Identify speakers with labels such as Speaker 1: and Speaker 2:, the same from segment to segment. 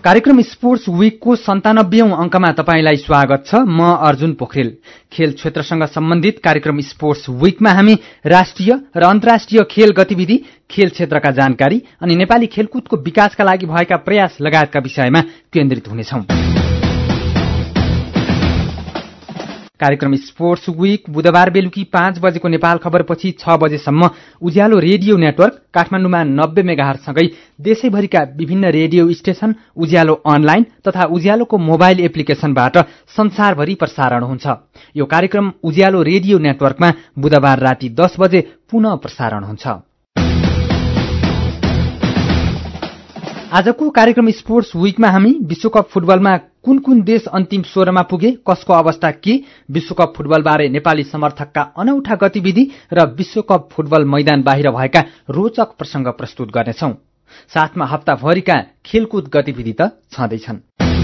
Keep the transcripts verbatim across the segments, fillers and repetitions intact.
Speaker 1: कार्यक्रम स्पोर्ट्स वीकको सन्तानब्बेऔं अङ्कमा तपाईंलाई स्वागत छ। म अर्जुन पोखरेल। खेल क्षेत्रसँग सम्बन्धित कार्यक्रम स्पोर्ट्स वीकमा हामी राष्ट्रिय र अन्तर्राष्ट्रिय खेल गतिविधि, खेल क्षेत्रका जानकारी अनि नेपाली खेलकुदको विकासका लागि भएका प्रयास लगायतका विषयमा केन्द्रित हुनेछौं। कार्यक्रम स्पोर्ट्स वीक बुधबार बेलुकी पाँच बजेको नेपाल खबरपछि छ बजेसम्म उज्यालो रेडियो नेटवर्क काठमाडौँमा नब्बे मेगाहर्जसँगै देशैभरिका विभिन्न रेडियो स्टेशन, उज्यालो अनलाइन तथा उज्यालोको मोबाइल एप्लिकेशनबाट संसारभरि प्रसारण हुन्छ। यो कार्यक्रम उज्यालो रेडियो नेटवर्कमा बुधबार राति दस बजे पुनः प्रसारण हुन्छ। आजको कार्यक्रम स्पोर्ट्स वीकमा हामी विश्वकप फुटबलमा कुन कुन देश अन्तिम सोह्रमा पुगे, कसको अवस्था के, विश्वकप फुटबलबारे नेपाली समर्थकका अनौठा गतिविधि र विश्वकप फुटबल मैदान बाहिर भएका रोचक प्रसंग प्रस्तुत गर्नेछौं। साथमा हप्ताभरिका खेलकुद गतिविधि त छँदैछन्।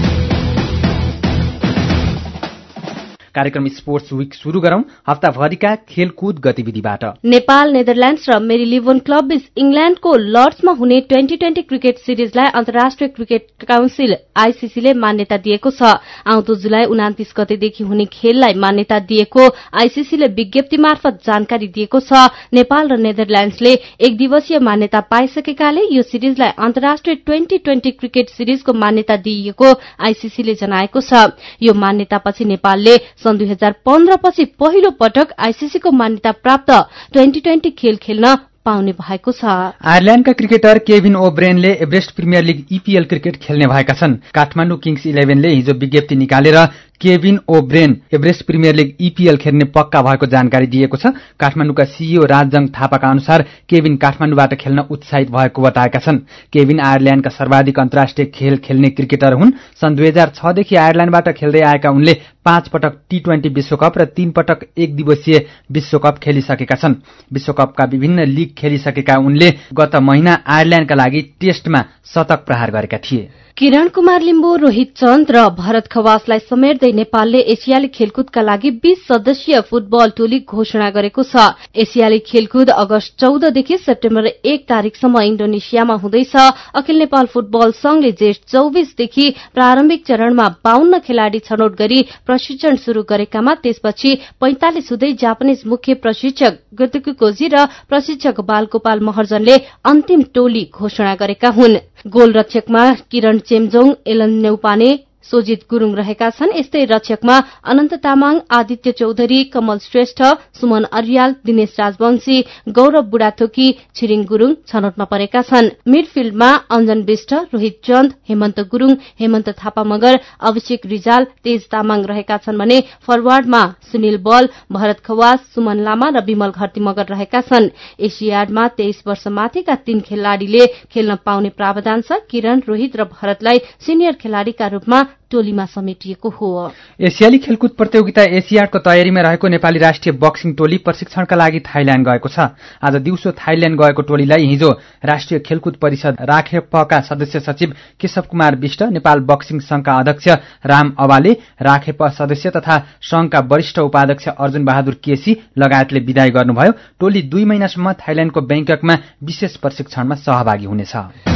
Speaker 1: कार्यक्रम स्पोर्ट्स वीक शुरू गरौं हप्ताभरिका खेलकुद गतिविधिबाट।
Speaker 2: नेपाल, नेदरल्याण्ड्स र मेरीलिबोन क्लब बीच इंग्ल्याण्डको लर्ड्समा हुने ट्वेन्टी ट्वेन्टी क्रिकेट सिरिजलाई अन्तर्राष्ट्रिय क्रिकेट काउन्सिल आईसीसीले मान्यता दिएको छ। आउँदो जुलाई उनातिस गतेदेखि हुने खेललाई मान्यता दिएको आईसीसीले विज्ञप्ति मार्फत जानकारी दिएको छ। नेपाल र नेदरल्याण्ड्सले एक दिवसीय मान्यता पाइसकेकाले यो सिरिजलाई अन्तर्राष्ट्रिय ट्वेन्टी ट्वेन्टी क्रिकेट सिरिजको मान्यता दिइएको आईसीसीले जनाएको छ। यो मान्यतापछि नेपालले सन् दुई हजार पन्ध्र पछि पहिलो पटक आईसीसीको मान्यता प्राप्त ट्वेन्टी ट्वेन्टी खेल खेल्न पाउने भएको छ।
Speaker 1: आयरल्याण्डका क्रिकेटर केभिन ओ ब्रेनले Everest Premier League EPL cricket खेल्ने भएका छन्। काठमाडौँ किङ्स इलेभेनले हिजो विज्ञप्ति निकालेर Kevin O'Brien Everest Premier League EPL खेल्ने पक्का भएको जानकारी दिएको छ। काठमाडौँका सीईओ राजजङ थापाका अनुसार केभिन काठमाडौँबाट खेल्न उत्साहित भएको बताएका छन्। केभिन आयरल्याण्डका सर्वाधिक अन्तर्राष्ट्रिय खेल खेल्ने क्रिकेटर हुन्। सन् दुई हजार छदेखि आयरल्याण्डबाट खेल्दै आएका उनले पाँच पटक टी ट्वेन्टी विश्वकप र तीन पटक एक दिवसीय विश्वकप खेलिसकेका छन्। विश्वकपका विभिन्न लीग खेलिसकेका उनले गत महिना आयरल्याण्डका लागि टेस्टमा शतक प्रहार गरेका थिए।
Speaker 2: किरण कुमार लिम्बू, रोहित चन्द र भरत खवासलाई समेट्दै नेपालले एसियाली खेलकुदका लागि बीस सदस्यीय फुटबल टोली घोषणा गरेको छ। एसियाली खेलकुद अगस्त चौधदेखि सेप्टेम्बर एक तारिकसम्म इण्डोनेसियामा हुँदैछ। अखिल नेपाल फुटबल संघले जेठ चौबीसदेखि प्रारम्भिक चरणमा बाहन्न खेलाड़ी छनौट गरी प्रशिक्षण शुरू गरेकामा त्यसपछि पैंतालिस हुँदै जापानिज मुख्य प्रशिक्षक गतुकु कोजी र प्रशिक्षक बालगोपाल महर्जनले अन्तिम टोली घोषणा गरेका हुन्। गोलरक्षकमा किरण चेम्जोङ, एलन नेउपाने, सोजित गुरूङ रहेका छन्। यस्तै रक्षकमा अनन्त तामाङ, आदित्य चौधरी, कमल श्रेष्ठ, सुमन अर्याल, दिनेश राजवंशी, गौरव बुढाथोकी, छिरिङ गुरूङ छनौटमा परेका छन्। मिडफिल्डमा अञ्जन विष्ट, रोहित चन्द, हेमन्त गुरूङ, हेमन्त थापा मगर, अभिषेक रिजाल, तेज तामाङ रहेका छन् भने फरवार्डमा सुनिल बल, भरत खवास, सुमन लामा र विमल घरती मगर रहेका छन्। एसियाडमा तेइस वर्ष माथिका तीन खेलाड़ीले खेल्न पाउने प्रावधान छ। किरण, रोहित र भरतलाई सिनियर खेलाड़ीका रूपमा टोलीमा समेटिएको हो।
Speaker 1: एसियाली खेलकुद प्रतियोगिता एसियाडको तयारीमा रहेको नेपाली राष्ट्रिय बक्सिङ टोली प्रशिक्षणका लागि थाइल्याण्ड गएको छ। आज दिउँसो थाइल्याण्ड गएको टोलीलाई हिजो राष्ट्रिय खेलकुद परिषद राखेपका सदस्य सचिव केशव कुमार विष्ट, नेपाल बक्सिङ संघका अध्यक्ष राम अवाले, राखेप सदस्य तथा संघका वरिष्ठ उपाध्यक्ष अर्जुन बहादुर केसी लगायतले विदाई गर्नुभयो। टोली दुई महिनासम्म थाइल्याण्डको बैंककमा विशेष प्रशिक्षणमा सहभागी हुनेछ।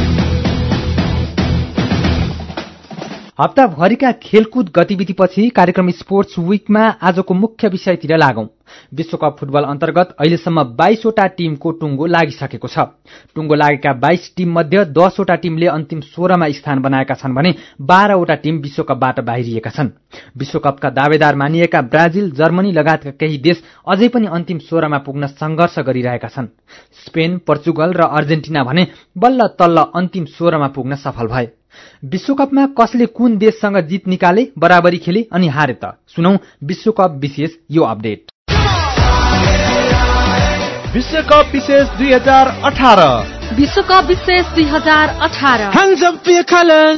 Speaker 1: हप्ताभरिका खेलकुद गतिविधिपछि कार्यक्रम स्पोर्ट्स वीकमा आजको मुख्य विषयतिर लागौं। विश्वकप फुटबल अन्तर्गत अहिलेसम्म बाइसवटा टीमको टुङ्गो लागिसकेको छ। टुङ्गो लागेका बाइस टीम मध्ये दसवटा टीमले अन्तिम सोह्रमा स्थान बनाएका छन् भने बाह्रवटा टीम विश्वकपबाट बाहिरिएका छन्। विश्वकपका दावेदार मानिएका ब्राजिल, जर्मनी लगायतका केही देश अझै पनि अन्तिम सोह्रमा पुग्न संघर्ष गरिरहेका छन्। स्पेन, पोर्चुगल र अर्जेन्टिना भने बल्ल तल्ल अन्तिम सोह्रमा पुग्न सफल भए। विश्वकपमा कसले कुन देशसँग जित निकाले, बराबरी खेले अनि हारे त? सुनौ विश्वकप विशेष यो अपडेट।
Speaker 3: विश्वकप विशेष दुई हजार अठार
Speaker 2: विश्वकप विशेष दुई हजार अठार
Speaker 3: Hands up for your colors.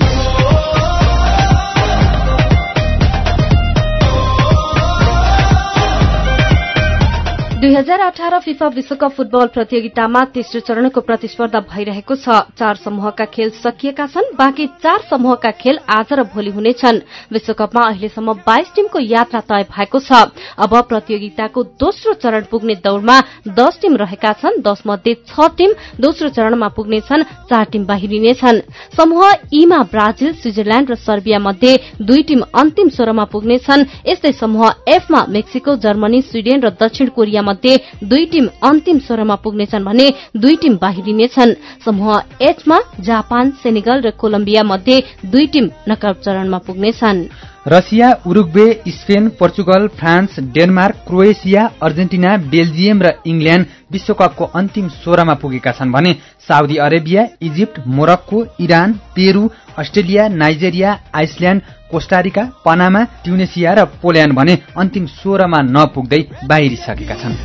Speaker 2: दुई दुई हजार अठार फिफा विश्वकप फुटबल प्रतियोगितामा तेस्रो चरणको प्रतिस्पर्धा भइरहेको छ। चार समूहका खेल सकिएका छन्, बाँकी चार समूहका खेल आज र भोलि हुनेछन्। विश्वकपमा अहिलेसम्म बाइस टिमको यात्रा तय भएको छ। अब प्रतियोगिताको दोस्रो चरण पुग्ने दौड़मा दस टिम रहेका छन्। दस मध्ये छ टिम दोस्रो चरणमा पुग्नेछन्, चार टिम बाहिरिनेछन्। समूह ईमा ब्राजिल, स्विजरल्याण्ड र सर्बिया मध्ये दुई टिम अन्तिम सोह्रमा पुग्नेछन्। यस्तै समूह एफमा मेक्सिको, जर्मनी, स्विडेन र दक्षिण कोरिया मध्ये दुई टिम अन्तिम सोह्रमा पुग्नेछन् भने दुई टिम बाहिरिनेछन्। समूह एचमा जापान, सेनेगल र कोलम्बिया मध्ये दुई टिम नकआउट चरणमा पुग्नेछन्।
Speaker 1: Russia, Uruguay, Spain, Portugal, France, Denmark, Croatia, Argentina, Belgium र इङ्ल्याण्ड विश्वकपको अन्तिम सोह्रमा पुगेका छन् भने Saudi Arabia, Egypt, Morocco, Iran, Peru, Australia, Nigeria, Iceland, Costa Rica, Panama, Tunisia र पोल्याण्ड भने अन्तिम सोह्रमा नपुग्दै बाहिरिसकेका छन्।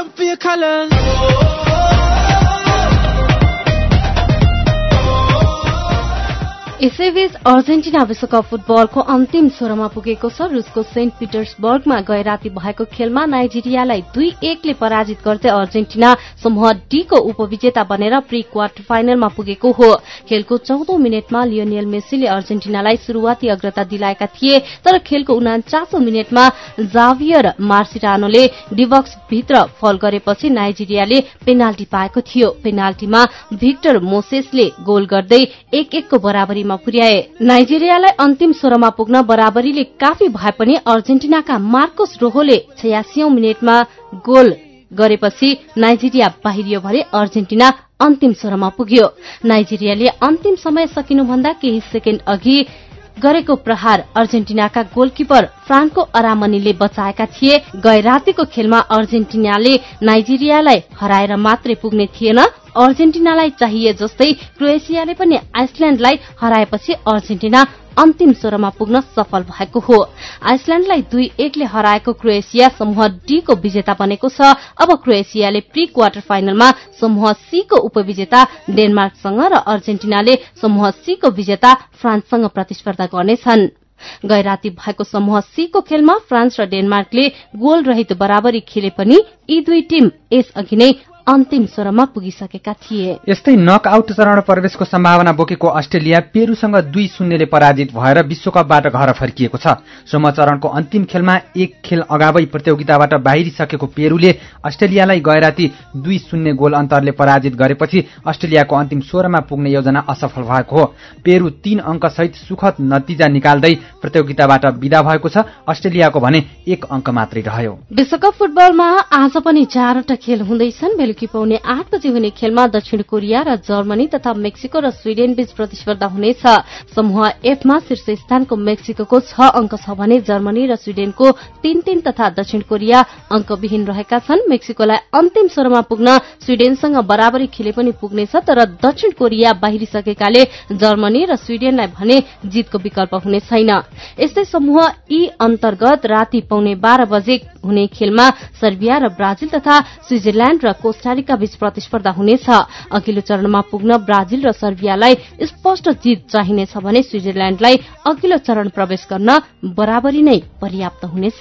Speaker 2: यसैबीच अर्जेन्टिना विश्वकप फुटबलको अन्तिम सोह्रमा पुगेको छ। रुसको सेन्ट पिटर्सबर्गमा गए राति भएको खेलमा नाइजेरियालाई दुई एकले पराजित गर्दै अर्जेन्टिना समूह डी को उपविजेता बनेर प्री क्वार्टर फाइनलमा पुगेको हो। खेलको चौधौं मिनटमा लियोनेल मेसीले अर्जेन्टिनालाई शुरूआती अग्रता दिलाएका थिए, तर खेलको उनाचासौं मिनटमा जाभियर मार्सिटानोले डिबक्स भित्र फल गरेपछि नाइजेरियाले पेनाल्टी पाएको थियो। पेनाल्टीमा भिक्टर मोसेसले गोल गर्दै एक एकको बराबरी पुर्याए। नाइजेरियालाई अन्तिम सोह्रमा पुग्न बराबरीले काफी भए पनि अर्जेन्टिनाका मार्कोस रोहोले छयासीौं मिनटमा गोल गरेपछि नाइजेरिया बाहिरियो भने अर्जेन्टिना अन्तिम सोह्रमा पुग्यो। नाइजेरियाले अन्तिम समय सकिनुभन्दा केही सेकेण्ड अघि गरेको प्रहार अर्जेन्टिनाका गोलकिपर फ्रान्को अरामनीले बचाएका थिए। गए रातिको खेलमा अर्जेन्टिनाले नाइजेरियालाई हराएर मात्रै पुग्ने थिएन, अर्जेन्टिनालाई चाहिए जस्तै क्रोएसियाले पनि आइसल्याण्डलाई हराएपछि अर्जेन्टिना अन्तिम सोह्रमा पुग्न सफल भएको हो। आइसल्याण्डलाई दुई एकले हराएको क्रोएसिया समूह डी को विजेता बनेको छ। अब क्रोएसियाले प्री क्वार्टर फाइनलमा समूह सी को उपविजेता डेनमार्कसँग र अर्जेन्टिनाले समूह सी को विजेता फ्रान्ससँग प्रतिस्पर्धा गर्नेछन्। गए राति भएको समूह सी को खेलमा फ्रान्स र डेनमार्कले गोल रहित बराबरी खेले पनि यी दुई टिम यसअघि नै अन्तिम सोह्रमा पुगिसकेका थिए।
Speaker 1: यस्तै नकआउट चरण प्रवेशको सम्भावना बोकेको अस्ट्रेलिया पेरूसँग दुई शून्यले पराजित भएर विश्वकपबाट घर फर्किएको छ। सोह्र चरणको अन्तिम खेलमा एक खेल अगावै प्रतियोगिताबाट बाहिरिसकेको पेरूले अस्ट्रेलियालाई गएराति दुई शून्य गोल अन्तरले पराजित गरेपछि अस्ट्रेलियाको अन्तिम सोह्रमा पुग्ने योजना असफल भएको हो। पेरू तीन अंकसहित सुखद नतिजा निकाल्दै प्रतियोगिताबाट विदा भएको छ। अस्ट्रेलियाको भने एक अंक मात्रै रह्यो।
Speaker 2: विश्वकप फुटबलमा आज पनि चारवटा खेल हुँदैछन्। कि पाउने आठ बजे हुने खेलमा दक्षिण कोरिया र जर्मनी तथा मेक्सिको र स्विडेन बीच प्रतिस्पर्धा हुनेछ। समूह एफमा शीर्ष स्थानको मेक्सिको छ अंक छ भने जर्मनी र स्विडेनको तीन तीन तथा दक्षिण कोरिया अंकविहीन रहेका छन्। मेक्सिकोलाई अन्तिम सोह्रमा पुग्न स्विडेनसँग बराबरी खेले पनि पुग्नेछ, तर दक्षिण कोरिया बाहिरिसकेकाले जर्मनी र स्विडेनलाई भने जितको विकल्प हुने छैन। यस्तै समूह ई अन्तर्गत राति पौने बाह्र बजे हुने खेलमा सर्बिया र ब्राजिल तथा स्विजरल्याण्ड र कोस्टारिका बीच प्रतिस्पर्धा हुनेछ। अघिल्लो चरणमा पुग्न ब्राजिल र सर्बियालाई स्पष्ट जित चाहिनेछ भने स्विजरल्याण्डलाई अघिल्लो चरण प्रवेश गर्न बराबरी नै पर्याप्त हुनेछ।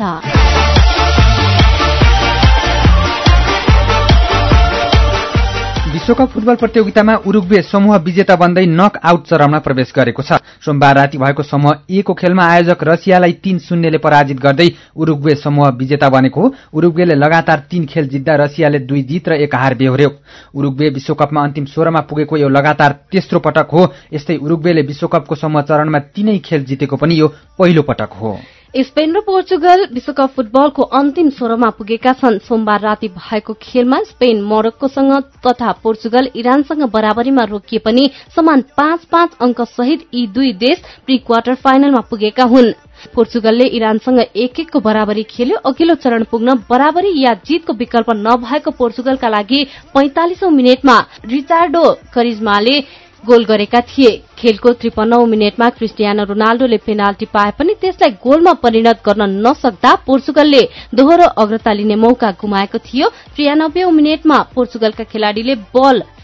Speaker 1: विश्वकप फुटबल प्रतियोगितामा उरुग्वे समूह विजेता बन्दै नक आउट चरणमा प्रवेश गरेको छ। सोमबार राति भएको समूह ए को खेलमा आयोजक रसियालाई तीन शून्यले पराजित गर्दै उरुग्वे समूह विजेता बनेको हो। उरुग्वेले लगातार तीन खेल जित्दा रसियाले दुई जित र एक हार बेहोर्यो। उरुग्वे विश्वकपमा अन्तिम सोह्रमा पुगेको यो लगातार तेस्रो पटक हो। यस्तै उरुग्वेले विश्वकपको समूह चरणमा तीनै खेल जितेको पनि यो पहिलो पटक हो।
Speaker 2: स्पेन र पोर्चुगल विश्वकप फुटबलको अन्तिम सोह्रमा पुगेका छन्। सोमबार राति भएको खेलमा स्पेन मोरक्कोसँग तथा पोर्चुगल इरानसँग बराबरीमा रोकिए पनि समान पाँच पाँच अंक सहित यी दुई देश प्री क्वार्टर फाइनलमा पुगेका हुन्। पोर्चुगलले इरानसँग एक एकको बराबरी खेल्यो। अघिल्लो चरण पुग्न बराबरी या जितको विकल्प नभएको पोर्चुगलका लागि पैंतालिसौं मिनटमा रिचार्डो करिज्माले गोल गरेका थिए। खेलको त्रिपन्नौं मिनटमा क्रिस्टियानो रोनाल्डोले पेनाल्टी पाए पनि त्यसलाई गोलमा परिणत गर्न नसक्दा पोर्चुगलले दोहोरो अग्रता लिने मौका गुमाएको थियो। त्रियानब्बेौं मिनटमा पोर्चुगलका खेलाड़ीले बल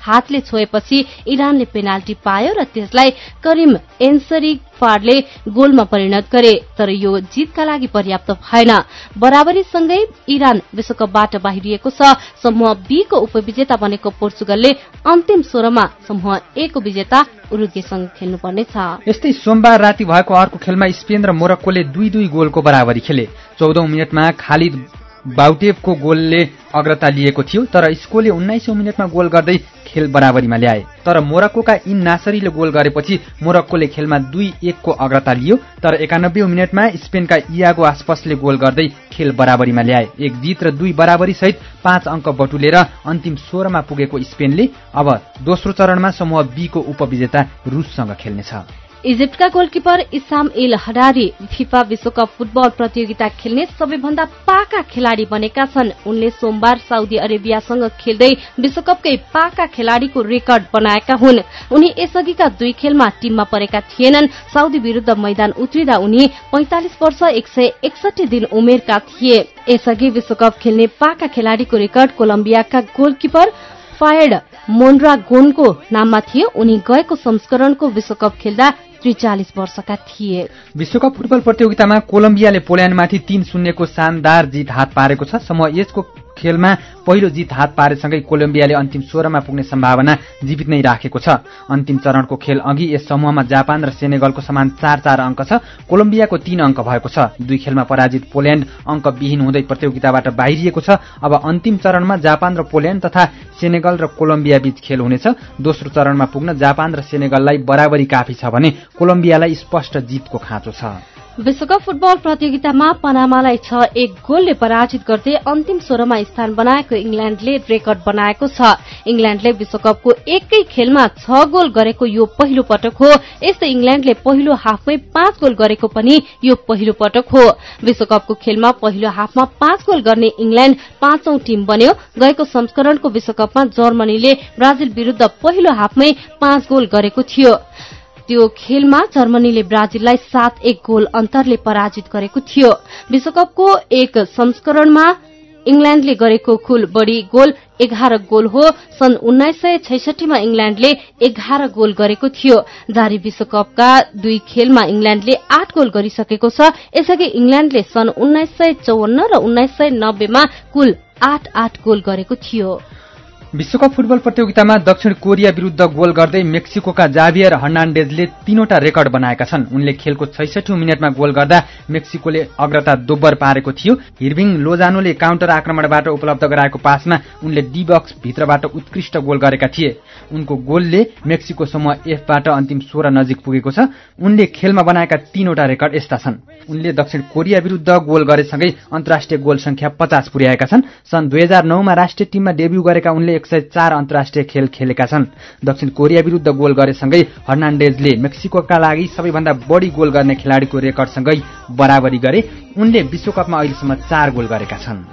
Speaker 2: हातले छोएपछि इरानले पेनाल्टी पायो र त्यसलाई करिम एन्सरी फाडले गोलमा परिणत गरे, तर यो जितका लागि पर्याप्त भएन। बराबरीसँगै इरान विश्वकपबाट बाहिरिएको छ। समूह बी को उपविजेता बनेको पोर्चुगलले अन्तिम सोह्रमा समूह ए को विजेता उरुग्वेसँग खेल्नुपर्नेछ।
Speaker 1: यस्तै सोमबार राति भएको अर्को खेलमा स्पेन र मोरक्कोले दुई दुई गोलको बराबरी खेले। चौधौं मिनटमा खालिद बाउटेभको गोलले अग्रता लिएको थियो, तर स्कोले उन्नाइसौं मिनटमा गोल गर्दै खेल बराबरीमा ल्याए। तर मोरक्कोका इन नासरीले गोल गरेपछि मोरक्कोले खेलमा दुई एक को अग्रता लियो, तर एकानब्बे मिनटमा स्पेनका इयागो आसपासले गोल गर्दै खेल बराबरीमा ल्याए। एक जित र दुई बराबरी सहित पाँच अंक बटुलेर अन्तिम सोह्रमा पुगेको स्पेनले अब दोस्रो चरणमा समूह बी को उपविजेता रुससँग खेल्नेछ।
Speaker 2: इजिप्टका goalkeeper Essam El Hadary FIFA विश्वकप फुटबल प्रतियोगिता खेल्ने सबैभन्दा पाका खेलाडी बनेका छन्। उनले सोमबार साउदी अरेबियासँग खेल्दै विश्वकपकै पाका खेलाडीको रेकर्ड बनाएका हुन्। उनी यसअघिका दुई खेलमा टिममा परेका थिएनन्। साउदी विरुद्ध मैदान उत्रिँदा उनी पैंतालिस वर्ष एक सय एकसठी दिन उमेरका थिए। यसअघि विश्वकप खेल्ने पाका खेलाडीको रेकर्ड कोलम्बियाका गोलकिपर फायड मोन्ड्रागोनको नाममा थियो। उनी गएको संस्करणको विश्वकप खेल्दा त्रिचालिस वर्षका थिए।
Speaker 1: विश्वकप फुटबल प्रतियोगितामा कोलम्बियाले पोल्याण्डमाथि तीन शून्यको शानदार जित हात पारेको छ। समूह एचको खेलमा पहिलो जित हात पारेसँगै कोलम्बियाले अन्तिम सोह्रमा पुग्ने सम्भावना जीवित नै राखेको छ। अन्तिम चरणको खेल अघि यस समूहमा जापान र सेनेगलको समान चार चार अंक छ। कोलम्बियाको तीन अंक भएको छ। दुई खेलमा पराजित पोल्याण्ड अंकविहीन हुँदै प्रतियोगिताबाट बाहिरिएको छ। अब अन्तिम चरणमा जापान र पोल्याण्ड तथा सेनेगल र कोलम्बिया बीच खेल हुनेछ। दोस्रो चरणमा पुग्न जापान र सेनेगललाई बराबरी काफी छ भने कोलम्बियालाई स्पष्ट जितको खाँचो छ।
Speaker 2: विश्वकप फुटबल प्रतियोगितामा पनामालाई छ एक गोलले पराजित गर्दै अन्तिम सोह्रमा स्थान बनाएको इंग्ल्याण्डले रेकर्ड बनाएको छ। इंग्ल्याण्डले विश्वकपको एकै खेलमा छ गोल गरेको यो पहिलो पटक हो। यस्तै इंग्ल्याण्डले पहिलो हाफमै पाँच गोल गरेको पनि यो पहिलो पटक हो। विश्वकपको खेलमा पहिलो हाफमा पाँच गोल गर्ने इंग्ल्याण्ड पाँचौं टिम बन्यो। गएको संस्करणको विश्वकपमा जर्मनीले ब्राजिल विरुद्ध पहिलो हाफमै पाँच गोल गरेको थियो। त्यो खेलमा जर्मनीले ब्राजिललाई सात एक गोल अन्तरले पराजित गरेको थियो। विश्वकपको एक संस्करणमा इंग्ल्याण्डले गरेको कुल बढ़ी गोल एघार गोल हो। सन् उन्नाइस सय छैसठीमा इंग्ल्याण्डले एघार गोल गरेको थियो। जारी विश्वकपका दुई खेलमा इंग्ल्याण्डले आठ गोल गरिसकेको छ। यसअघि इंग्ल्याण्डले सन् उन्नाइस सय चौवन्न र उन्नाइस सय नब्बेमा कुल आठ आठ गोल गरेको थियो।
Speaker 1: विश्वकप फुटबल प्रतियोगितामा दक्षिण कोरिया विरुद्ध गोल गर्दै मेक्सिकोका जाभियर हर्नान्डेजले तीनवटा रेकर्ड बनाएका छन्। उनले खेलको छैसठी मिनटमा गोल गर्दा मेक्सिकोले अग्रता दोब्बर पारेको थियो। हिर्भिङ लोजानोले काउन्टर आक्रमणबाट उपलब्ध गराएको पासमा उनले डी बक्स भित्रबाट उत्कृष्ट गोल गरेका थिए। उनको गोलले मेक्सिको समूह एफबाट अन्तिम सोह्र नजिक पुगेको छ। उनले खेलमा बनाएका तीनवटा रेकर्ड यस्ता छन्। उनले दक्षिण कोरिया विरुद्ध गोल गरेसँगै अन्तर्राष्ट्रिय गोल संख्या पचास पुर्याएका छन्। सन् दुई हजार नौमा राष्ट्रिय टिममा डेब्यू गरेका उनले एक सय चार अन्तर्राष्ट्रिय खेल खेलेका छन्। दक्षिण कोरिया विरुद्ध गोल गरेसँगै हर्नान्डेजले मेक्सिकोका लागि सबैभन्दा बढी गोल गर्ने खेलाडीको रेकर्डसँगै बराबरी गरे। उनले विश्वकपमा अहिलेसम्म चार गोल गरेका छन्।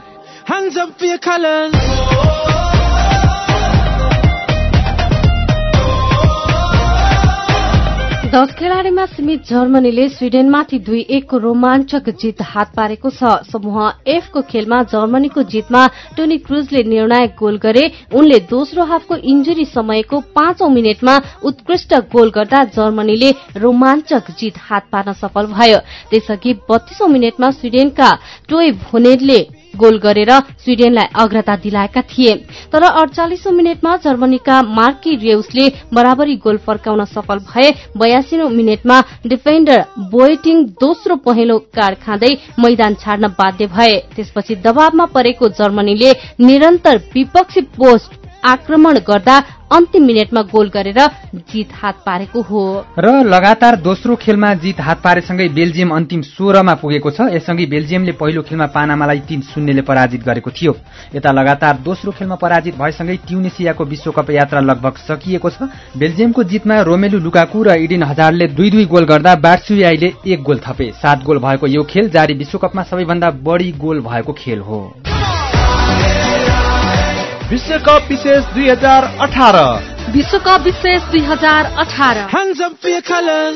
Speaker 2: दश खेलाड़ीमा सीमित जर्मनीले स्वीडेनमाथि दुई एक को रोमाञ्चक जित हात पारेको छ। समूह एफ को खेलमा जर्मनीको जितमा टोनी क्रुजले निर्णायक गोल गरे। उनले दोस्रो हाफको इन्जुरी समयको पाँचौं मिनटमा उत्कृष्ट गोल गर्दा जर्मनीले रोमाञ्चक जित हात पार्न सफल भयो। त्यसअघि बत्तीसौं मिनटमा स्वीडेनका टोय भोनेरले गोल गरेर स्वीडेनलाई अग्रता दिलाएका थिए। तर अडचालिसौं मिनटमा जर्मनीका मार्की रेउसले बराबरी गोल फर्काउन सफल भए। बयासीौं मिनटमा डिफेन्डर बोएटिङ दोस्रो पहेँलो कार्ड खाँदै मैदान छाड्न बाध्य भए। त्यसपछि दबावमा परेको जर्मनीले निरन्तर विपक्षी पोस्ट आक्रमण गर्दा अन्तिम मिनटमा गोल गरेर जित हात पारेको हो।
Speaker 1: र लगातार दोस्रो खेलमा जित हात पारेसँगै बेल्जियम अन्तिम सोह्रमा पुगेको छ। यससँगै बेल्जियमले पहिलो खेलमा पानामालाई तीन शून्यले पराजित गरेको थियो। यता लगातार दोस्रो खेलमा पराजित भएसँगै ट्युनिसियाको विश्वकप यात्रा लगभग सकिएको छ। बेल्जियमको जितमा रोमेलु लुकाकु र इडेन हजारले दुई दुई गोल गर्दा बार्सुयाईले एक गोल थपे। सात गोल भएको यो खेल जारी विश्वकपमा सबैभन्दा बढी गोल भएको खेल हो।
Speaker 3: विश्वकप विशेष दुई हजार अठार
Speaker 2: विश्वकप विशेष दुई हजार अठार
Speaker 3: Hands up for your colors.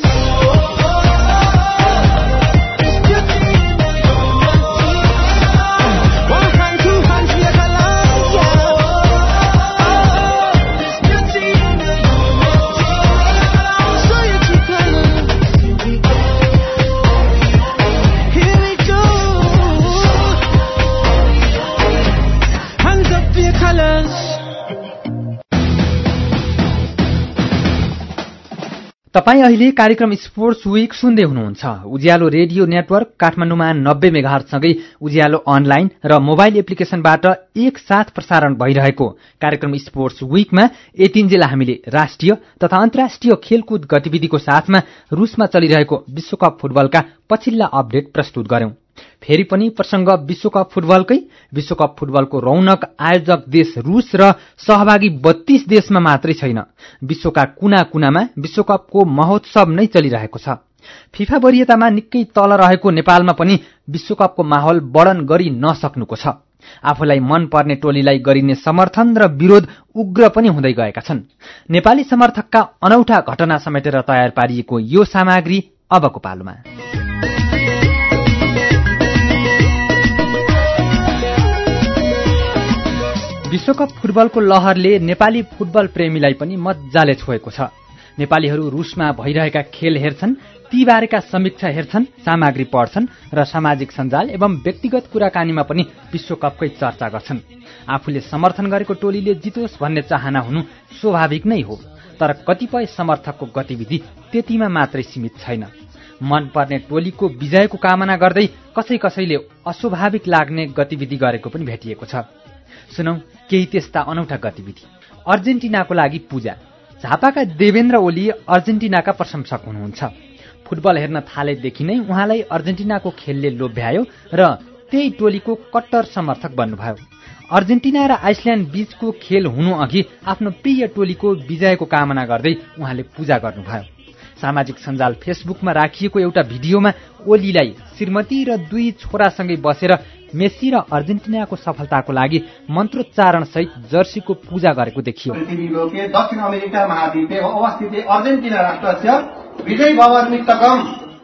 Speaker 3: One hand, two hands for your colors.
Speaker 1: तपाई अहिले कार्यक्रम स्पोर्ट्स वीक सुन्दै हुनुहुन्छ। उज्यालो रेडियो नेटवर्क काठमाडौँमा नब्बे मेगाहर्जसँगै उज्यालो अनलाइन र मोबाइल एप्लिकेशनबाट एक साथ प्रसारण भइरहेको कार्यक्रम स्पोर्ट्स वीकमा यतिन्जेल हामीले राष्ट्रिय तथा अन्तर्राष्ट्रिय खेलकुद गतिविधिको साथमा रूसमा चलिरहेको विश्वकप फुटबलका पछिल्ला अपडेट प्रस्तुत गर्यौं। फेरि पनि प्रसंग विश्वकप फुटबलकै। विश्वकप फुटबलको रौनक आयोजक देश रूस र सहभागी बत्तीस देशमा मात्रै छैन, विश्वका कुना कुनामा विश्वकपको महोत्सव नै चलिरहेको छ। फिफा वरियतामा निकै तल रहेको नेपालमा पनि विश्वकपको माहौल वर्णन गरि नसक्नुको छ। आफूलाई मन पर्ने टोलीलाई गरिने समर्थन र विरोध उग्र पनि हुँदै गएका छन्। नेपाली समर्थकका अनौठा घटना समेटेर तयार पारिएको यो सामग्री अबको पालोमा। विश्वकप फुटबलको लहरले नेपाली फुटबल प्रेमीलाई पनि मज्जाले छोएको छ। नेपालीहरू रूसमा भइरहेका खेल हेर्छन्, तीबारेका समीक्षा हेर्छन्, सामग्री पढ्छन् र सामाजिक सञ्जाल एवं व्यक्तिगत कुराकानीमा पनि विश्वकपकै चर्चा गर्छन्। आफूले समर्थन गरेको टोलीले जितोस् भन्ने चाहना हुनु स्वाभाविक नै हो, तर कतिपय समर्थकको गतिविधि त्यतिमा मात्रै सीमित छैन। मनपर्ने टोलीको विजयको कामना गर्दै कसै कसैले अस्वाभाविक लाग्ने गतिविधि गरेको पनि भेटिएको छ। सुनौ केही त्यस्ता अनौठा गतिविधि। अर्जेन्टिनाको लागि पूजा। झापाका देवेन्द्र ओली अर्जेन्टिनाका प्रशंसक हुनुहुन्छ। फुटबल हेर्न थालेदेखि नै उहाँलाई अर्जेन्टिनाको खेलले लोभ्यायो र त्यही टोलीको कट्टर समर्थक बन्नुभयो। अर्जेन्टिना र आइसल्याण्ड बीचको खेल हुनु अघि आफ्नो प्रिय टोलीको विजयको कामना गर्दै उहाँले पूजा गर्नुभयो। सामाजिक सञ्जाल फेसबुकमा राखिएको एउटा भिडियोमा ओलीलाई श्रीमती र दुई छोरासँगै बसेर मेसी र अर्जेन्टिनाको सफलताको लागि मन्त्रोच्चारण सहित जर्सीको पूजा गरेको देखियो।
Speaker 4: दक्षिण अमेरिका महाद्वीपे अवस्थित अर्जेन्टिना राष्ट्र से विजय भव निमित्तकम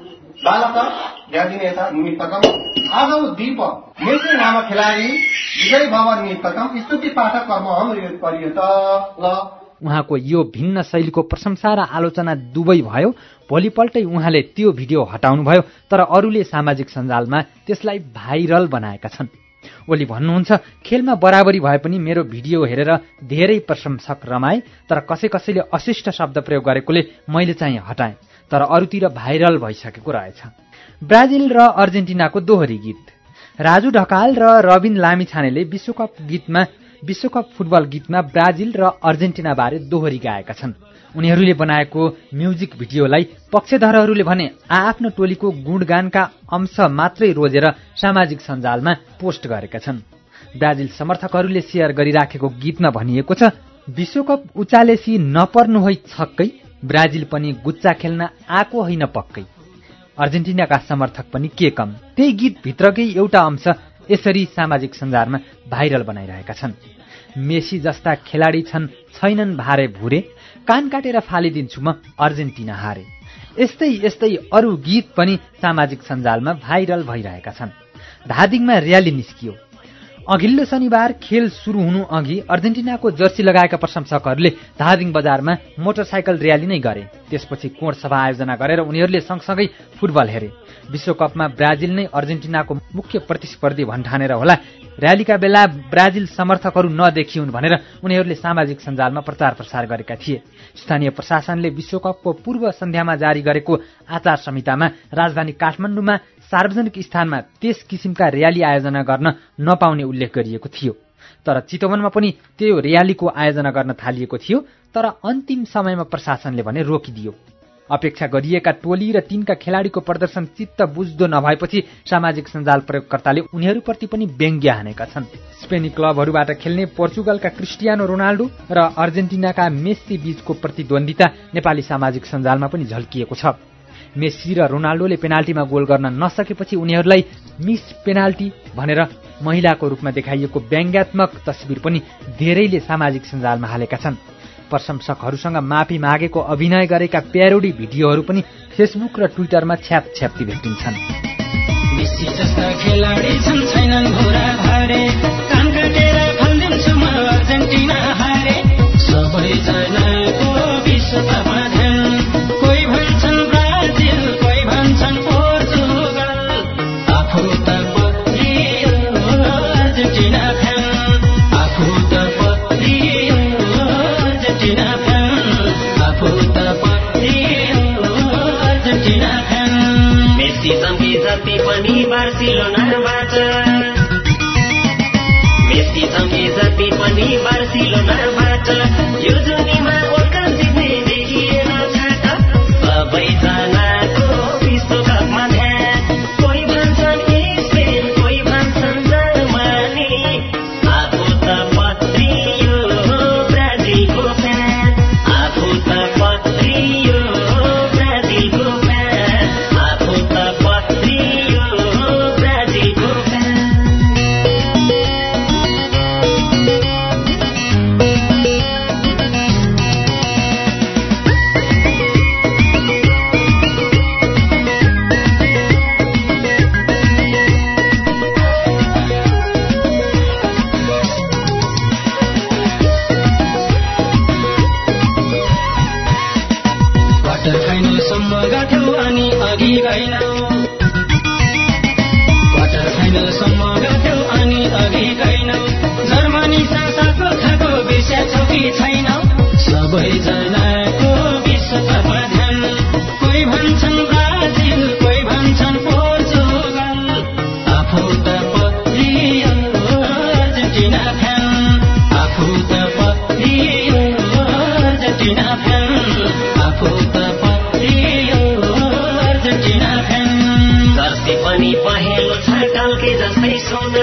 Speaker 4: बालक ज्ञादिनेता निमित्तकम आजौ दीप मेसी नाम खेलाडी विजय भव निमित्तकम स्तुति पाठ कर्म हम परियत ल।
Speaker 1: उहाँको यो भिन्न शैलीको प्रशंसा र आलोचना दुवै भयो। भोलिपल्टै उहाँले त्यो भिडियो हटाउनुभयो, तर अरूले सामाजिक सञ्जालमा त्यसलाई भाइरल बनाएका छन्। ओली भन्नुहुन्छ, खेलमा बराबरी भए पनि मेरो भिडियो हेरेर धेरै प्रशंसक रमाए, तर कसै कसैले अशिष्ट शब्द प्रयोग गरेकोले मैले चाहिँ हटाएँ, तर अरूतिर भाइरल भइसकेको रहेछ। ब्राजिल र अर्जेन्टिनाको दोहोरी गीत। राजु ढकाल र रबिन लामिछानेले विश्वकप गीतमा विश्वकप फुटबल गीतमा ब्राजिल र अर्जेन्टिना बारे दोहोरी गाएका छन्। उनीहरूले बनाएको म्युजिक भिडियोलाई पक्षधरहरूले भने आआफ्नो टोलीको गुणगानका अंश मात्रै रोजेर सामाजिक सञ्जालमा पोस्ट गरेका छन्। ब्राजिल समर्थकहरूले शेयर गरिराखेको गीतमा भनिएको छ, विश्वकप उचालेसी नपर्नु होइ छक्कै, ब्राजिल पनि गुच्चा खेल्न आएको होइन पक्कै। अर्जेन्टिनाका समर्थक पनि के कम, त्यही गीतभित्रकै एउटा अंश यसरी सामाजिक सञ्जालमा भाइरल बनाइरहेका छन्। मेसी जस्ता खेलाडी छन् छैनन् भारे भुरे, कान काटेर फालिदिन्छु म अर्जेन्टिना हारे। यस्तै यस्तै अरू गीत पनि सामाजिक सञ्जालमा भाइरल भइरहेका छन्। धादिङमा र्याली निस्कियो। अघिल्लो शनिबार खेल सुरु हुनु अघि अर्जेन्टिनाको जर्सी लगाएका प्रशंसकहरूले धादिङ बजारमा मोटरसाइकल र्याली नै गरे। त्यसपछि कोण सभा आयोजना गरेर उनीहरूले सँगसँगै फुटबल हेरे। विश्वकपमा ब्राजिल नै अर्जेन्टिनाको मुख्य प्रतिस्पर्धी भन्ठानेर होला र्यालीका बेला ब्राजिल समर्थकहरू नदेखिउन् भनेर उनीहरूले सामाजिक सञ्जालमा प्रचार प्रसार गरेका थिए। स्थानीय प्रशासनले विश्वकपको पूर्व सन्ध्यामा जारी गरेको आचार संहितामा राजधानी काठमाडौँमा सार्वजनिक स्थानमा त्यस किसिमका र्याली आयोजना गर्न नपाउने उल्लेख गरिएको थियो। तर चितवनमा पनि त्यो र्यालीको आयोजना गर्न थालिएको थियो, तर अन्तिम समयमा प्रशासनले भने रोकिदियो। अपेक्षा गरिएका टोली र तिनका खेलाडीको प्रदर्शन चित्त बुझ्दो नभएपछि सामाजिक सञ्जाल प्रयोगकर्ताले उनीहरूप्रति पनि व्यङ्ग्य हानेका छन्। स्पेनी क्लबहरूबाट खेल्ने पोर्चुगलका क्रिस्टियानो रोनाल्डो र अर्जेन्टिनाका मेस्सी बीचको प्रतिद्वन्दिता नेपाली सामाजिक सञ्जालमा पनि झल्किएको छ। मेस्सी र रोनाल्डोले पेनाल्टीमा गोल गर्न नसकेपछि उनीहरूलाई मिस पेनाल्टी भनेर महिलाको रूपमा देखाइएको व्यङ्ग्यात्मक तस्बिर पनि धेरैले सामाजिक सञ्जालमा हालेका छन्। प्रशंसकहरूसँग माफी मागेको अभिनय गरेका प्यारोडी भिडियोहरू पनि फेसबुक र ट्विटरमा छ्याप छ्याप्ती भेटिन्छन्।
Speaker 5: मेस्सी जस्ता खेलाडी छन् छैनन् भुरा भारे, कान काटेर फल्दिन्छु म अर्जेन्टिना हारे। सबै जनाको विश्वकपमा ध्यान, कोही भन्छन् ब्राजिल, कोही भन्छन् पोर्चुगल। आफू त परियो अर्जेन्टिना फ्यान, आफू त परियो अर्जेन्टिना फ्यान, आफू त परियो जति पनि बार्सिलोनाबाट मेसी जमे जति पनि बार्सिलोनाबाट यो जुनीमा वर्ल्ड कप जित्ने देखिएन छाट सबैजनाको विश्वकपमा ध्यान कोही भन्छन् स्पेन कोही भन्छन् जर्मनी आफू त पत्रियो ब्राजिलको फ्यान आफू त पत्रियो ब्राजिलको फ्यान आफू त पत्रियो ब्राजिलको फ्यान क्वार्टर फाइनलसम्म गथ्यौ अनि अघि गएनौ क्वार्टर फाइनलसम्म गथ्यौ अनि अघि गएनौ जर्मनी साथको खाको बिर्स्या छौ कि छैनौ सबैजनाको विश्वकपमा ध्यान कोही भन्छन् ब्राजिल कोही भन्छन् पोर्चुगल आफू त पत्रियो अर्जेन्टिना फ्यान आफू त पत्रियो अर्जेन्टिना फ्यान आफू त पत्रियो अर्जेन्टिना फ्यान जर्सी पनि पहेँलो छ टाउके जस्तै सोना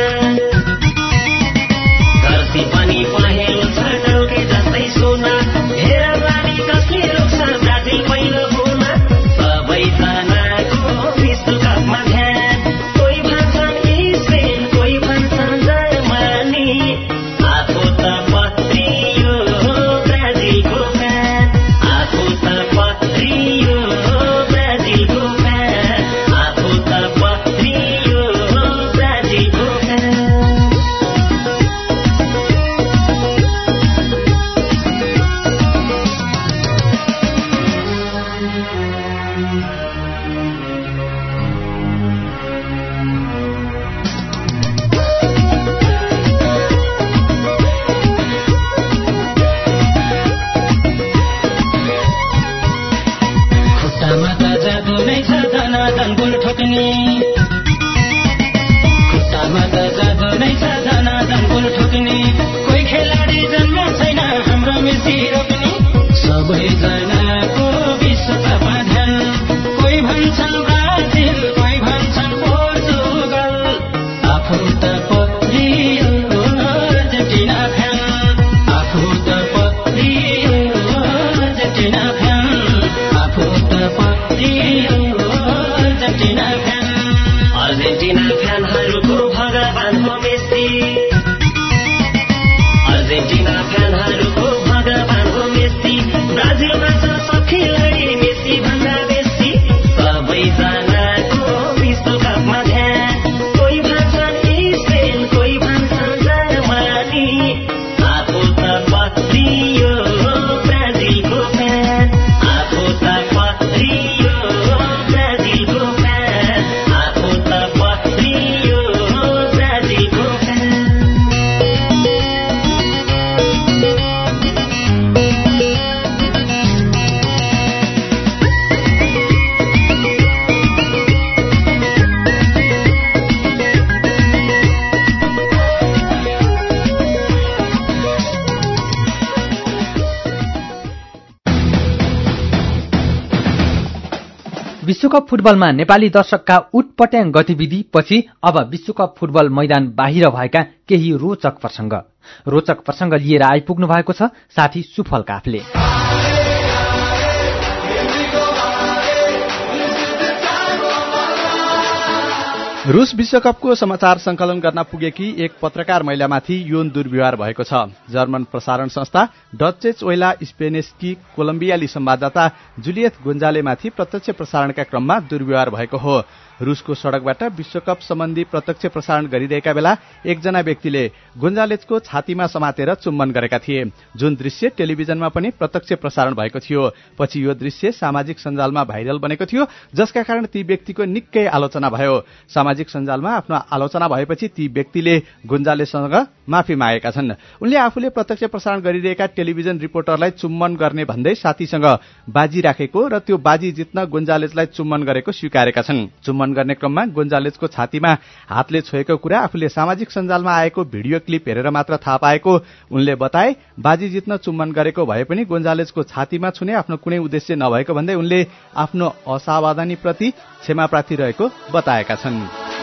Speaker 5: जर्सी पनि पहेँलो छ टाउके जस्तै सोना हेर बानी कसले रोक्छ ब्राजिल पहिलो हुन सबैजनाको विश्वकपमा ध्यान कोही भन्छन् स्पेन कोही भन्छन् जर्मनी आफू त पत्रियो ब्राजिलको फ्यान आफू त पत्रियो ब्राजिलको फ्यान आफू त पत्रियो ब्राजिलको फ्यान खुट्टामा त जादु नै छ धनाधन गोल ठोक्ने खुट्टामा त जादु नै छ धनाधन गोल ठोक्ने कोही खेलाडी जन्म छैन हाम्रो मेसी रोक्ने सबैजनाको विश्वकपमा ध्यान कोही भन्छन् ब्राजिल कोही भन्छन् पोर्चुगल आफू त पत्रियो अर्जेन्टिना फ्यान आफू त पत्रियो अर्जेन्टिना फ्यान आफू त पत्रियो अर्जेन्टिना फ्यान अर्जेन्टिना फ्यानहरूको भगवान हो मेसी अर्जेन्टिना फ्यानहरूको भगवान हो मेसी ब्राजिलमा छ सब खेलाडी मेसी भन्दा बेसी सबैजनाको विश्वकपमा ध्यान कोही भन्छन् स्पेन कोही भन्छन् जर्मनी आफू त पत्रियो ब्राजिलको फ्यान आफू त पत्रियो ब्राजिलको फ्यान आफू त पत्रियो ब्राजिलको फ्यान
Speaker 1: विश्वकप फुटबलमा नेपाली दर्शकका उटपट्याङ गतिविधि पछि अब विश्वकप फुटबल मैदान बाहिर भएका केही रोचक प्रसंग रोचक प्रसंग लिएर आइपुग्नु भएको छ साथी सुफल काफले।
Speaker 3: रूस विश्वकपको समाचार संकलन गर्न पुगेकी एक पत्रकार महिलामाथि यौन दुर्व्यवहार भएको छ। जर्मन प्रसारण संस्था डचेच वेला स्पेनिसकी कोलम्बियाली संवाददाता जुलियत गोन्जालेमाथि प्रत्यक्ष प्रसारणका क्रममा दुर्व्यवहार भएको हो। रूसको सड़कबाट विश्वकप सम्बन्धी प्रत्यक्ष प्रसारण गरिरहेका बेला एकजना व्यक्तिले गोन्जालेजको छातीमा समातेर चुम्बन गरेका थिए, जुन दृश्य टेलिभिजनमा पनि प्रत्यक्ष प्रसारण भएको थियो। पछि यो दृश्य सामाजिक सञ्जालमा भाइरल बनेको थियो, जसका कारण ती व्यक्तिको निकै आलोचना भयो। सामाजिक सञ्जालमा आफ्नो आलोचना भएपछि ती व्यक्तिले गोन्जालेजसँग माफी मागेका छन्। उनले आफूले प्रत्यक्ष प्रसारण गरिरहेका टेलिभिजन रिपोर्टरलाई चुम्बन गर्ने भन्दै साथीसँग बाजी राखेको र त्यो बाजी जित्न गोन्जालेजलाई चुम्बन गरेको स्वीकारेका छन्। चुम्बन चुम्बन गर्ने क्रममा गोन्जालेजको छातीमा हातले छोएको कुरा आफूले सामाजिक सञ्जालमा आएको भिडियो क्लिप हेरेर मात्र थाहा पाएको उनले बताए। बाजी जित्न चुम्बन गरेको भए पनि गोन्जालेजको छातीमा छुने आफ्नो कुनै उद्देश्य नभएको भन्दै उनले आफ्नो असावधानीप्रति क्षमा प्रार्थी रहेको बताएका छन्।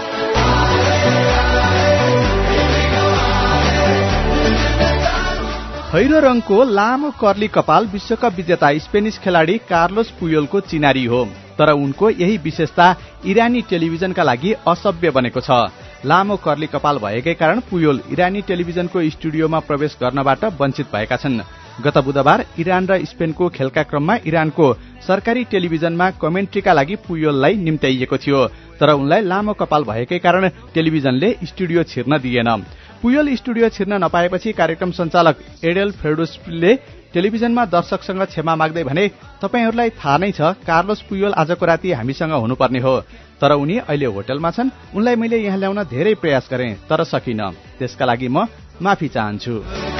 Speaker 3: खैरो रङको लामो कर्ली कपाल विश्वकप विजेता स्पेनिस खेलाडी कार्लोस पुयोलको चिनारी हो, तर उनको यही विशेषता इरानी टेलिभिजनका लागि असभ्य बनेको छ। लामो कर्ली कपाल भएकै कारण पुयोल इरानी टेलिभिजनको स्टुडियोमा प्रवेश गर्नबाट वञ्चित भएका छन्। गत बुधबार इरान र स्पेनको खेलका क्रममा इरानको सरकारी टेलिभिजनमा कमेन्ट्रीका लागि पुयोललाई निम्त्याइएको थियो, तर उनलाई लामो कपाल भएकै कारण टेलिभिजनले स्टुडियो छिर्न दिएन। पुयोल स्टुडियो छिर्न नपाएपछि कार्यक्रम सञ्चालक एडेल फेर्डोसले टेलिभिजनमा दर्शकसँग क्षमा माग्दै भने, तपाईहरूलाई थाहा नै छ कार्लोस पुयोल आजको राति हामीसँग हुनुपर्ने हो, तर उनी अहिले होटलमा छन्। उनलाई मैले यहाँ ल्याउन धेरै प्रयास गरेँ तर सकिन, त्यसका लागि म माफी चाहन्छु।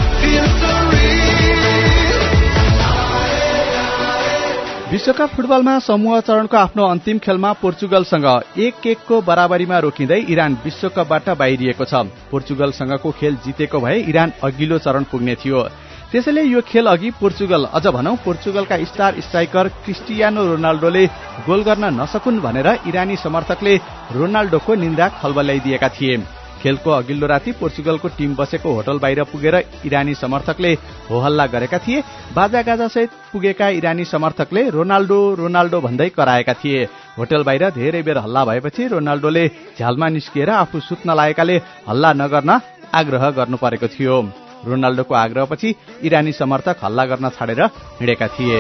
Speaker 3: विश्वकप फुटबलमा समूह चरणको आफ्नो अन्तिम खेलमा पोर्चुगलसँग एक एकको बराबरीमा रोकिँदै इरान विश्वकपबाट बाहिरिएको छ। पोर्चुगलसँगको खेल जितेको भए इरान अघिल्लो चरण पुग्ने थियो। त्यसैले यो खेल अघि पोर्चुगल अझ भनौं पोर्चुगलका स्टार स्ट्राइकर क्रिस्टियानो रोनाल्डोले गोल गर्न नसकुन् भनेर इरानी समर्थकले रोनाल्डोको निन्दा खलबल्याइदिएका थिए। खेलको अघिल्लो राति पोर्चुगलको टिम बसेको होटल बाहिर पुगेर इरानी समर्थकले होहल्ला गरेका थिए। बाजागाजासहित पुगेका इरानी समर्थकले रोनाल्डो रोनाल्डो भन्दै कराएका थिए। होटल बाहिर धेरै बेर हल्ला भएपछि रोनाल्डोले झ्यालमा निस्किएर आफू सुत्न लागेकाले हल्ला नगर्न आग्रह गर्नु परेको थियो। रोनाल्डोको आग्रहपछि इरानी समर्थक हल्ला गर्न छाडेर हिँडेका थिए।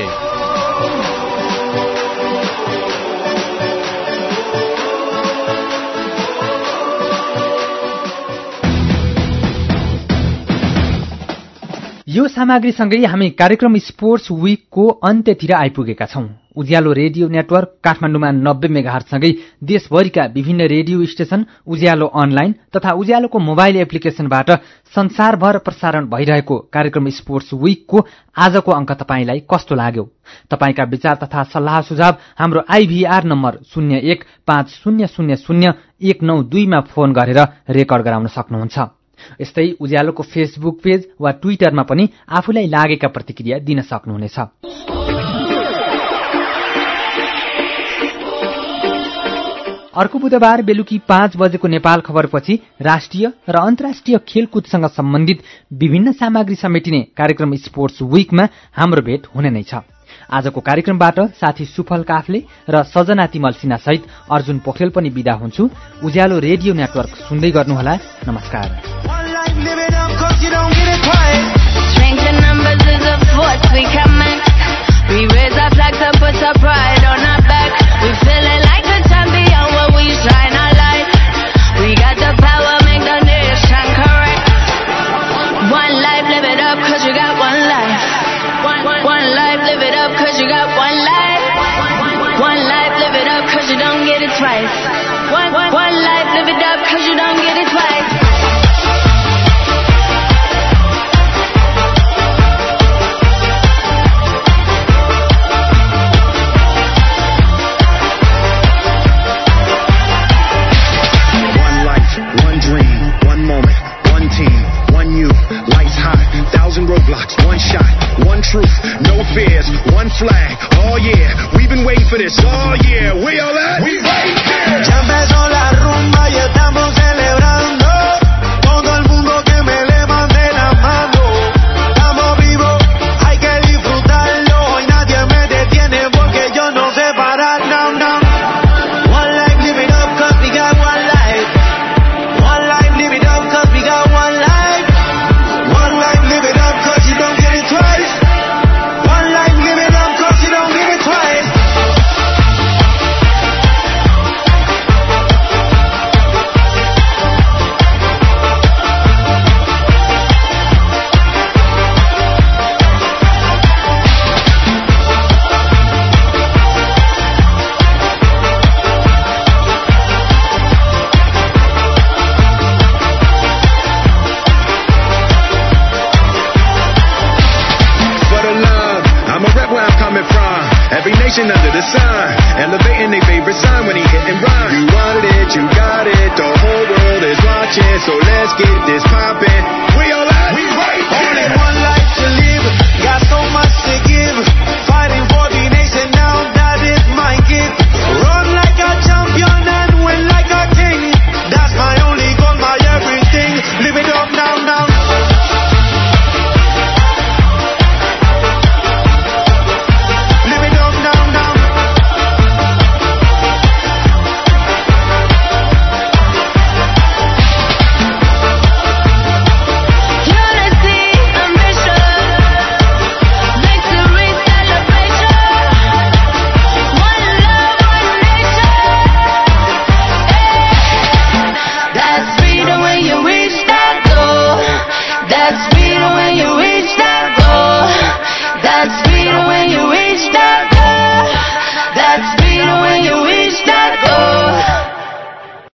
Speaker 1: यो सामग्रीसँगै हामी कार्यक्रम स्पोर्ट्स विकको अन्त्यतिर आइपुगेका छौं। उज्यालो रेडियो नेटवर्क काठमाडौँमा नब्बे मेगाहर्जसँगै देशभरिका विभिन्न रेडियो स्टेशन, उज्यालो अनलाइन तथा उज्यालोको मोबाइल एप्लिकेशनबाट संसारभर प्रसारण भइरहेको कार्यक्रम स्पोर्ट्स विकको आजको अंक तपाईंलाई कस्तो लाग्यो? तपाईंका विचार तथा सल्लाह सुझाव हाम्रो आईभीआर नम्बर शून्य एक पाँच शून्य शून्य शून्य एक नौ दुईमा फोन गरेर रेकर्ड गराउन सक्नुहुन्छ। यस्तै उज्यालोको फेसबुक पेज वा ट्विटरमा पनि आफूलाई लागेका प्रतिक्रिया दिन सक्नुहुनेछ। अर्को बुधबार बेलुकी पाँच बजेको नेपाल खबरपछि राष्ट्रिय र अन्तर्राष्ट्रिय खेलकुदसँग सम्बन्धित विभिन्न सामग्री समेटिने कार्यक्रम स्पोर्ट्स विकमा हाम्रो भेट हुने नै छ। आजको कार्यक्रमबाट साथी सुफल काफले र सजना तिमल सिन्हा सहित अर्जुन पोखरेल पनि बिदा हुन्छु। उज्यालो रेडियो नेटवर्क सुन्दै गर्नुहोला। नमस्कार।
Speaker 6: You got one life, one life, live it up cause you don't get it twice. One, one, one life, live it up cause you don't get it twice.
Speaker 7: One life, one dream, one moment, one team, one youth, lights high, thousand roadblocks, one shot, one truth, no fears, one flag, oh yeah, we've been waiting for this, oh yeah, we all at? We right there! Ya empezó la rumba y estamos celebrando, todo el mundo que me levante la mano, estamos vivos, hay que disfrutarlo, hoy nadie me detiene porque yo no sé parar, no, no. One life, live it up cause we got one life, one life, live it up cause we got one life, one life, live it up cause you don't get it twice. One life, live it up cause you don't get it twice. chance, so let's get this poppin'.